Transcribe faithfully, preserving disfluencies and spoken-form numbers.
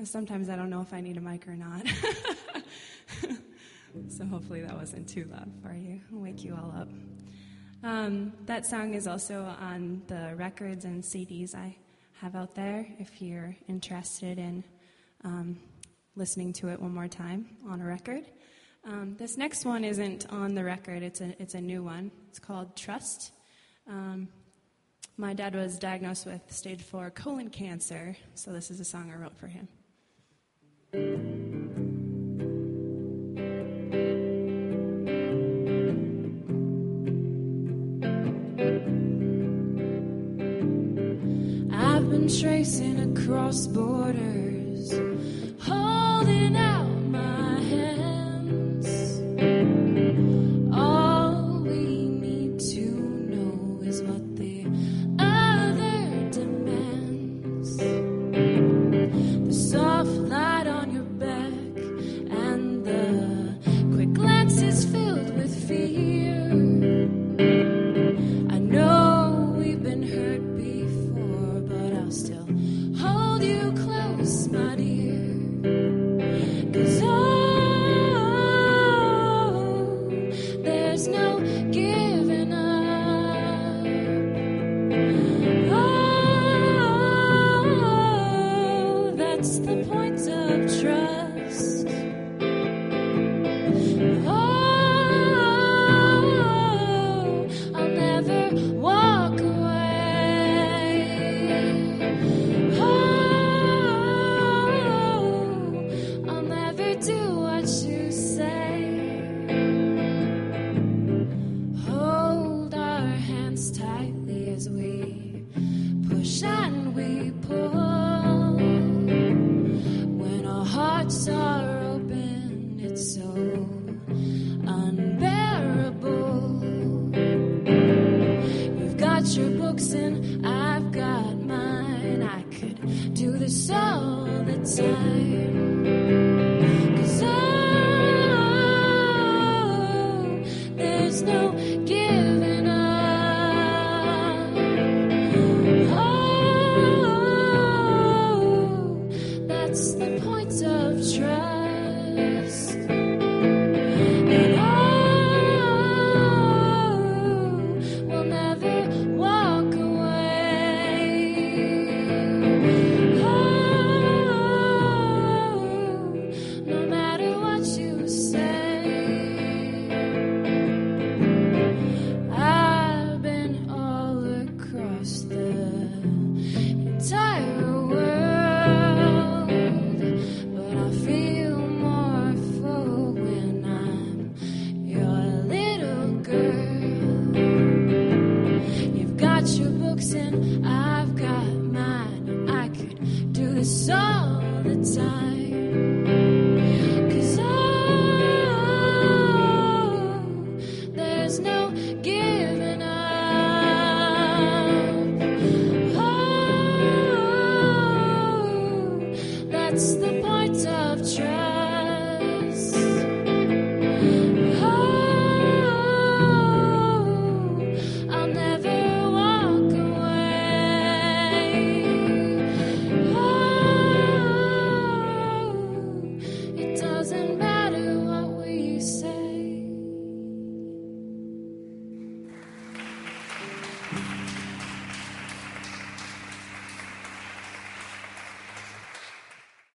Sometimes I don't know if I need a mic or not. So hopefully that wasn't too loud for you. I'll wake you all up. Um, that song is also on the records and C Ds I have out there if you're interested in um, listening to it one more time on a record. Um, this next one isn't on the record. It's a, it's a new one. It's called Trust. Um, my dad was diagnosed with stage four colon cancer, so this is a song I wrote for him. I've been tracing across borders, holding out my hands. All we need to know is what the other demands. The soft light on your back and the quick glances filled with fear. I know we've been hurt before, but I'll still hold you close, my dear. 'Cause oh, there's no giving up. Oh, that's the point of trust. Oh, I'll never walk away. Oh, I'll never do what you say. Hold our hands tightly as we push and we pull. When our hearts are open, it's so unbearable. You've got your books and I've got mine. I could do this all the time. 'Cause oh, there's no giving up. Oh, that's the point of trust. And oh, we'll never walk away. Oh, no matter what you say. I've been all across the entire world, but I feel more full when I'm your little girl. You've got your books and I've got mine. I could do this all the time. 'Cause oh, there's no giving up. Oh, that's the point of trust.